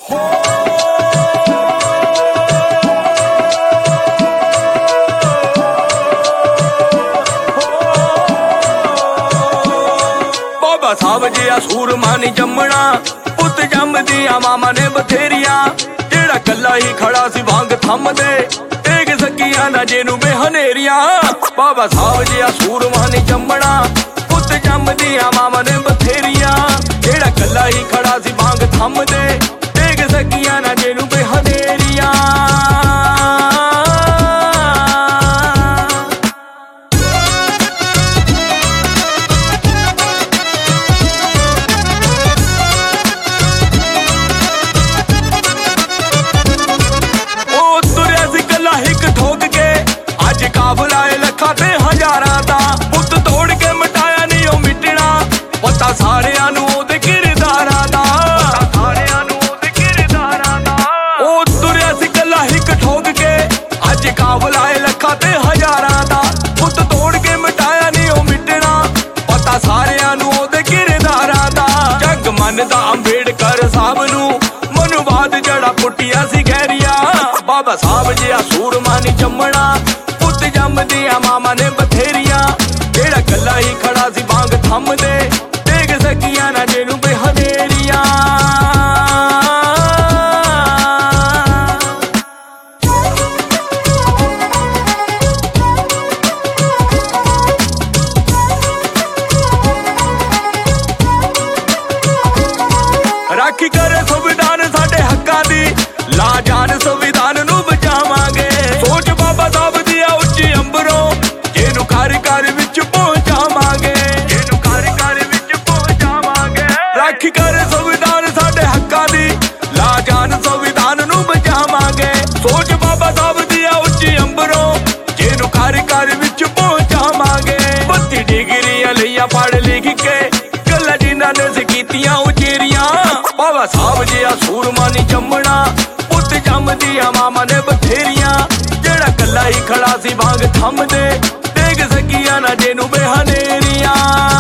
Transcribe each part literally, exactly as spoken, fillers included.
ਬਾਬਾ ਸਾਹਿਬ ਜਿਹਾ ਸੂਰਮਾ ਨੀ ਜੰਮਣਾ, ਪੁੱਤ ਜੰਮਦੀਆਂ ਮਾਮਾ ਨੇ ਬਥੇਰੀਆਂ। ਜਿਹੜਾ ਕੱਲਾ ਹੀ ਖੜਾ ਸੀ ਵਾਂਗ ਥੰਮਦੇ, ਤੇਗ ਸਕੀਆਂ ਨਾ ਜਿਹਨੂੰ ਬੇਹਨੇਰੀਆਂ। ਬਾਬਾ ਸਾਹਿਬ ਜਿਹਾ ਸੂਰਮਾ ਨੀ ਜੰਮਣਾ, ਪੁੱਤ ਜੰਮਦੀਆਂ ਮਾਮਾ ਨੇ ਬਥੇਰੀਆਂ। ਜਿਹੜਾ ਕੱਲਾ ਹੀ ਖੜਾ ਸੀ ਵਾਂਗ ਥੰਮਦੇ, ਤੇਗ ਸਕੀਆਂ ਨਾ ਜਿਹਨੂੰ ਬੇਹਨੇਰੀਆਂ। ਕਾਫਲਾਏ ਲੱਖਾਂ ਤੇ ਹਜ਼ਾਰਾਂ ਦਾ, ਪੁੱਤ ਤੋੜ ਕੇ ਮਿਟਾਇਆ ਨੀ ਉਹ ਮਿਟਣਾ। ਪਤਾ ਸਾਰਿਆਂ ਨੂੰ ਉਹਦੇ ਕਿਰਦਾਰਾਂ ਦਾ, ਸਾਰਿਆਂ ਨੂੰ ਉਹਦੇ ਕਿਰਦਾਰਾਂ ਦਾ। ਉਹ ਤੁਰਿਆ ਸੀ ਕੱਲਾ ਹਿੱਕ ਠੋਕ ਕੇ, ਅੱਜ ਕਾਫਲਾਏ ਲੱਖਾਂ ਤੇ ਹਜ਼ਾਰਾਂ ਦਾ। ਪੁੱਤ ਤੋੜ ਕੇ ਮਿਟਾਇਆ ਨੀ ਉਹ ਮਿਟਣਾ, ਪਤਾ ਸਾਰਿਆਂ ਨੂੰ ਉਹਦੇ ਕਿਰਦਾਰਾਂ ਦਾ। ਜੱਗ ਮੰਨਦਾ ਅੰਬੇਡਕਰ ਸਾਹਿਬ ਨੂੰ, ਮਨੁਵਾਦ ਜੜਾ ਪੁੱਟੀਆਂ ਸੀ ਗਹਿਰੀਆਂ। ਬਾਬਾ ਸਾਹਿਬ ਜਿਹਾ ਸੂਰਮਾ ਨੀ ਜੰਮਣਾ, ਜੰਮਦੀਆਂ ਮਾਮਾ ਨੇ ਬਥੇਰੀਆਂ। ਜਿਹੜਾ ਕੱਲਾ ਹੀ ਖੜਾ ਸੀ ਵਾਂਗ ਥੰਮਦੇ, ਤੇਗ ਸਕੀਆਂ ਨਾ ਜਿਹਨੂੰ ਬੇਹਨੇਰੀਆਂ। ਰਾਖੀ ਕਰੇ ਸੰਵਿਧਾਨ ਸਾਡੇ ਹੱਕਾਂ ਦੀ, ਲਾ ਜਾਨ ਸੰਵਿਧਾਨ ਨੂੰ ਬਚਾਵਾਂਗੇ। ਸੋਚ ਬਾਬਾ ਸਾਹਿਬ ਦੀ ਉੱਚੀ ਅੰਬਰੋਂ, ਜਿਹਨੂੰ ਘਰ ਘਰ ਵਿੱਚ ਪਹੁੰਚਾਵਾਂਗੇ, ਜਿਹਨੂੰ ਘਰ ਘਰ ਵਿੱਚ ਪਹੁੰਚਾਵਾਂਗੇ। ਰਾਖੀ ਕਰ ਸੰਵਿਧਾਨ ਸਾਡੇ ਹੱਕਾਂ ਦੀ, ਲਾ ਜਾਨ ਸੰਵਿਧਾਨ ਨੂੰ ਬਚਾਵਾਂਗੇ। ਸੋਚ ਬਾਬਾ ਸਾਹਿਬ ਦੀ ਉੱਚੀ ਅੰਬਰੋਂ, ਜਿਹਨੂੰ ਘਰ ਘਰ ਵਿੱਚ ਪਹੁੰਚਾਵਾਂਗੇ। ਬੱਤੀ ਡਿਗਰੀਆਂ ਲਈਆਂ ਪੜ੍ਹ ਲਿਖ ਕੇ, ਗੱਲਾਂ ਜਿਨ੍ਹਾਂ ਨੇ ਸੀ ਕੀਤੀਆਂ ਉਚੇਰੀਆਂ। ਬਾਬਾ ਸਾਹਿਬ ਜਿਹਾ ਸੂਰਮਾ ਨੀ ਜੰਮਣਾ, ਪੁੱਤ ਜੰਮਦੀਆਂ ਮਾਮਾ ਨੇ ਬਥੇਰੀਆਂ। ਜਿਹੜਾ ਕੱਲਾ ਹੀ ਖੜਾ ਸੀ ਵਾਂਗ ਥੰਮਦੇ, ਤੇਗ ਸਕੀਆਂ ਨਾ ਜਿਹਨੂੰ ਬੇਹਨੇਰੀਆਂ।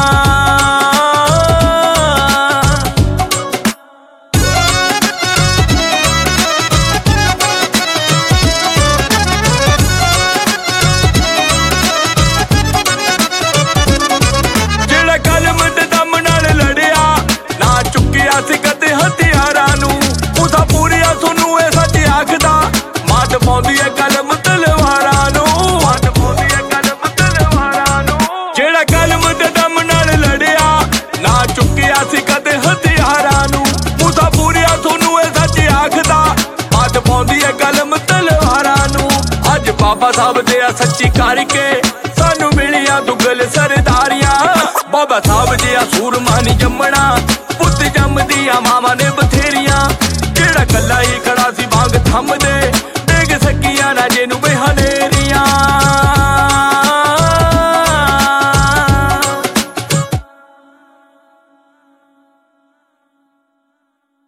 ਜਿਹੜਾ ਕਲਮ ਤੇ ਦਮ ਨਾਲ ਲੜਿਆ, ਨਾ ਚੁੱਕਿਆ ਸੀ ਕਦੇ ਹਥਿਆਰਾਂ ਨੂੰ। ਉਹਦਾ ਪੂਰੀਆ ਤੁਹਾਨੂੰ ਇਹ ਸੱਚ ਆਖਦਾ, ਮਾਤ ਪਾਉਂਦੀ ਹੈ ਕਲਮ ਤਲਵਾਰਾਂ ਨੂੰ, ਮਾਤ ਪਾਉਂਦੀ ਹੈ ਕਲਮ ਤਲਵਾਰਾਂ ਨੂੰ। ਜਿਹੜਾ ਕਲਮ ਤੇ ਦਮ ਨਾਲ ਲੜਿਆ, ਨਾ ਚੁੱਕਿਆ ਸੀ ਕਦੇ ਹਥਿਆਰਾਂ ਨੂੰ। ਉਹਦਾ ਪੂਰੀਆ ਤੁਹਾਨੂੰ ਇਹ ਸੱਚ ਆਖਦਾ, ਮਾਤ ਪਾਉਂਦੀ ਹੈ ਕਲਮ ਤਲਵਾਰਾਂ ਨੂੰ। ਅੱਜ ਬਾਬਾ ਸਾਹਿਬ ਦੇ ਸੱਚੀ ਕਰਕੇ, ਸਾਨੂੰ ਮਿਲੀਆਂ ਦੁੱਗਲ ਸਰਦਾਰੀਆਂ। ਬਾਬਾ ਸਾਹਿਬ ਜਿਹਾ ਸੂਰਮਾ ਨੀ ਜੰਮਣਾ, ਪੁੱਤ ਜੰਮਦੀਆਂ ਮਾਵਾਂ ਨੇ ਬਥੇਰੀਆਂ। ਜਿਹੜਾ ਕੱਲਾ ਹੀ ਖੜਾ ਸੀ ਵਾਂਗ ਥੰਮਦੇ,